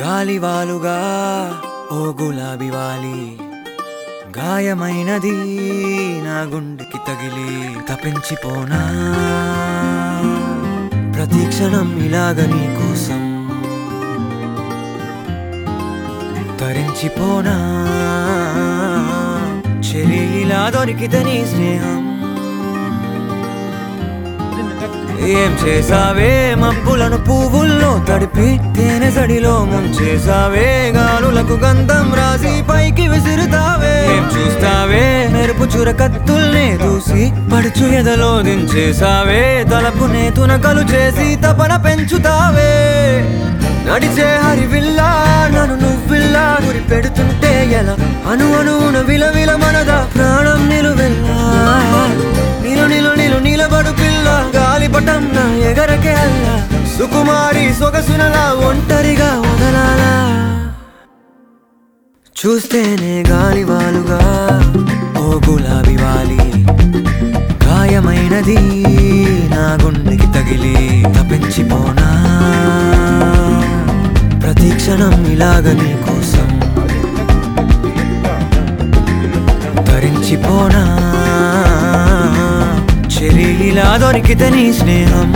గాలివాలుగా ఓ గులాబీ వాలి గాయమైనది నా గుండెకి తగిలి తపించిపోనా ప్రతిక్షణం ఇలాగ నీ కోసం తరించిపోనా చెలి ఇలా దొరికితే నీ స్నేహం ఏం చేసావే మబ్బులను పువ్వుల్లో తడిపి తేనె సడిలో ముంచేసావే గాలులకు గంధం రాసి పైకి విసురుతావే ఏం చూస్తావే మెరుపు చురకత్తుల్నే దూసి పడుచు ఎదలో దించేసావే తలపునే తునకలు చేసి తపన పెంచుతావే నడిచే హరివిల్లా నన్ను నువ్విల్లా గురి పెడుతుంటే ఎలా అణువున విలవిల మనదా ప్రాణం నిలువెల్లా నిలబడు పిల్ల గాలిపటం నా ఎగరకే అల్లా సుకుమారి సొగసునలా ఒంటరిగా వదలాలా చూస్తేనే గాలివాలుగా ఓ గులాబీ వాలి గాయమైనది నా గుండెకి తగిలి తపించిపోనా ప్రతిక్షణం ఇలాగ నీ కోసం తరించిపోనా చెలి ఇలా దొరికితే నీ స్నేహం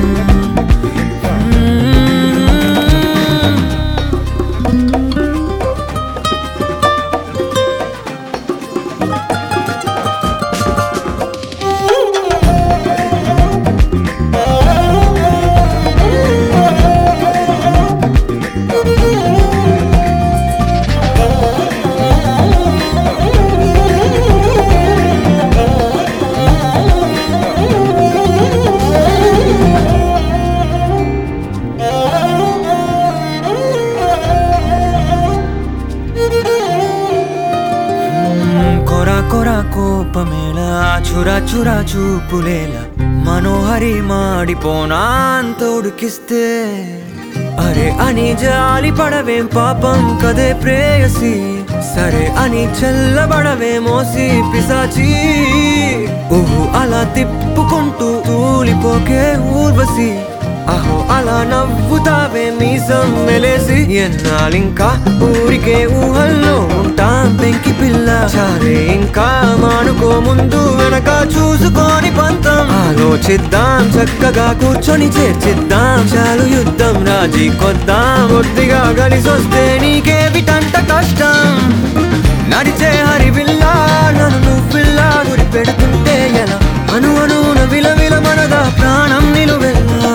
కోపమేలా చురా చురా చూపులేలా మనోహరి మాడిపోనా అంత ఉడికిస్తే అరే అని జాలి పడవేం పాపం కదే ప్రేయసి సరే అని చల్లబడవే మోసి పిశాచి ఊహు అలా తిప్పుకుంటూ తూలిపోకే ఊర్వశి అహో అలా నవ్వుతావే మీసం మెలేసి ఎన్నాళ్ళింకా ఊరికే ఊహల్లో ఉంటాం పెంకి పిల్ల చాలే ఇంకా మానుకో ముందు వెనక చూసుకొని పంతం ఆలోచిద్దాం చక్కగా కూర్చొని చేర్చిద్దాం చాలు యుద్ధం రాజీ కొద్దాం కొద్దిగా కలిసొస్తే నీకే విటంట కష్టం నడిచే హరివిల్లా నన్ను నువ్విల్లా గురి పెడుతుంటే ఎలా అణువున విలవిల మనదా ప్రాణం నిలువెల్లా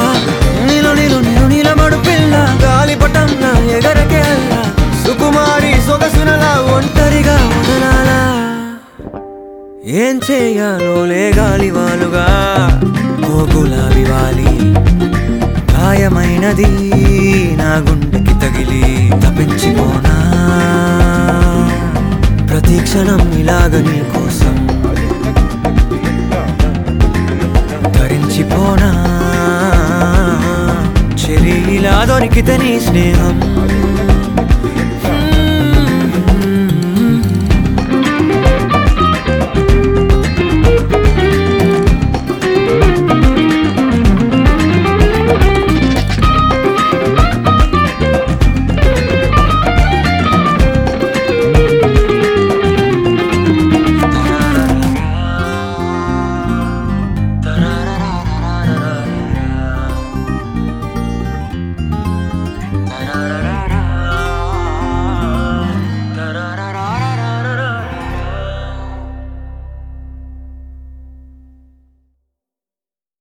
నిలబడు పిల్ల గాలిపటం నా ఎగరకే అల్లా సుకుమారి సొగసునలా ఒంటరిగా వదలాలా ఏం చేయాలో లే గాలివాలుగా ఓ గులాబీ వాలి గాయమైనది నా గుండెకి తగిలి తపించిపోనా ప్రతిక్షణం ఇలాగ నీ కోసం తరించిపోనా చెలి ఇలా దొరికితే నీ స్నేహం